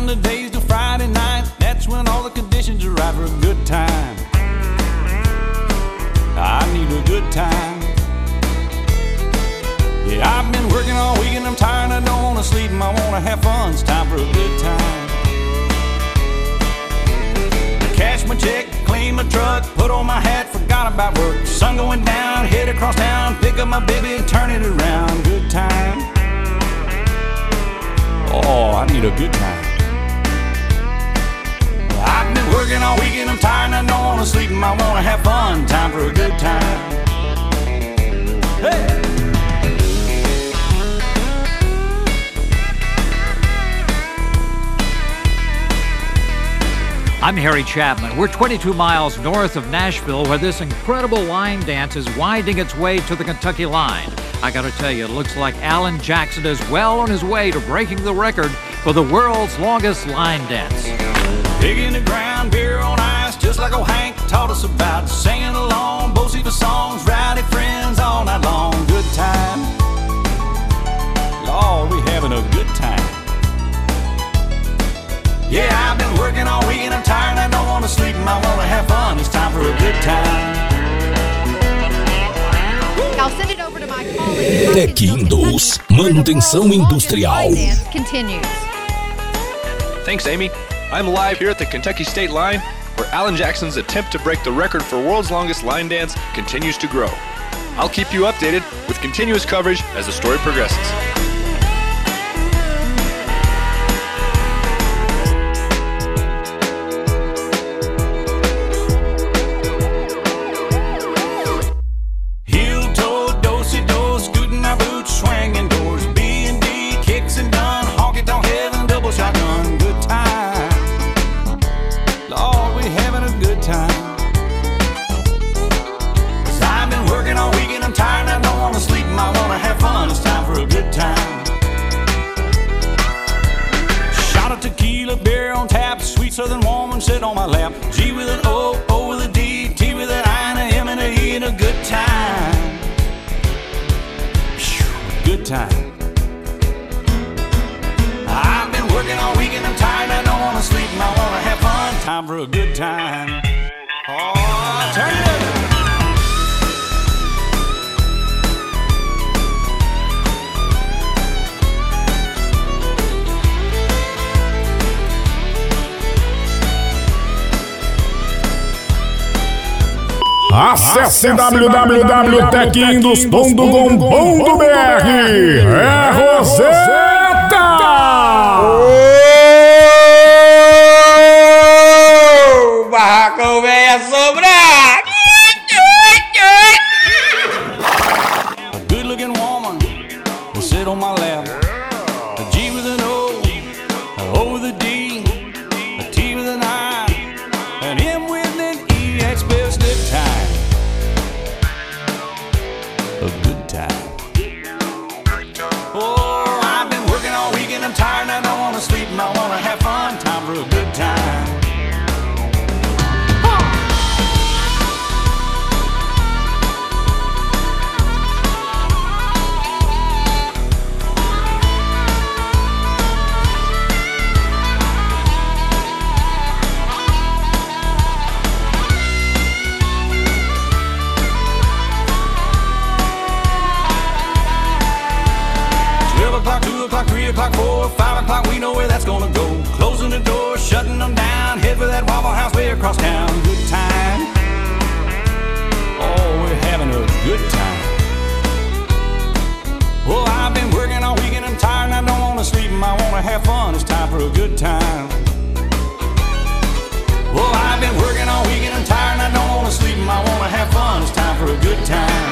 the days till Friday night. That's when all the conditions are right for a good time. I need a good time. Yeah, I've been working all week and I'm tired. I don't wanna sleep and I wanna have fun. It's time for a good time. Cash my check, clean my truck, put on my hat, forgot about work. Sun going down, head across town, pick up my baby and turn it around. Good time. Oh, I need a good time. I've been working all week and I'm tired and I don't wanna sleep and I wanna have fun. Time for a good time. Hey! I'm Harry Chapman. We're 22 miles north of Nashville, where this incredible line dance is winding its way to the Kentucky line. I gotta tell you, it looks like Alan Jackson is well on his way to breaking the record for the world's longest line dance. Digging the ground, beer on ice, just like old Hank taught us about. Singing along, Bo-Siva songs, rowdy friends all night long. Good time. Lord, we having a good time. Yeah, I've been working all week and I'm tired and I don't want to sleep and I want to have fun. It's time for a good time. I'll send it over to my colleague. Tech Indus, manutenção industrial. Continues. Thanks, Amy. I'm live here at the Kentucky State Line, where Alan Jackson's attempt to break the record for world's longest line dance continues to grow. I'll keep you updated with continuous coverage as the story progresses. Southern woman sit on my lap. G with an O, O with a D, T with an I and a M and a E, and a good time. Good time. I've been working all week and I'm tired. I don't want to sleep and I want to have fun. Time for a good time. Oh, turn it up. Acesse www.techindus.com.br. É Roseta! O barracão vem assombrar! A good looking woman will sit on my lap. A G with an O, a O with a D, a T with an I, an M with an E. That's best of time. A good time. Oh, I've been working all week and I'm tired and I don't want to sleep and I want to have fun. Time for a good time. O'clock, 2 o'clock, 3 o'clock, 4, 5 o'clock, we know where that's gonna go. Closing the door, shutting them down, head for that Waffle House way across town. Good time. Oh, we're having a good time. Well, I've been working all week and I'm tired and I don't wanna sleep and I wanna have fun. It's time for a good time. Well, I've been working all week and I'm tired and I don't wanna sleep and I wanna have fun. It's time for a good time.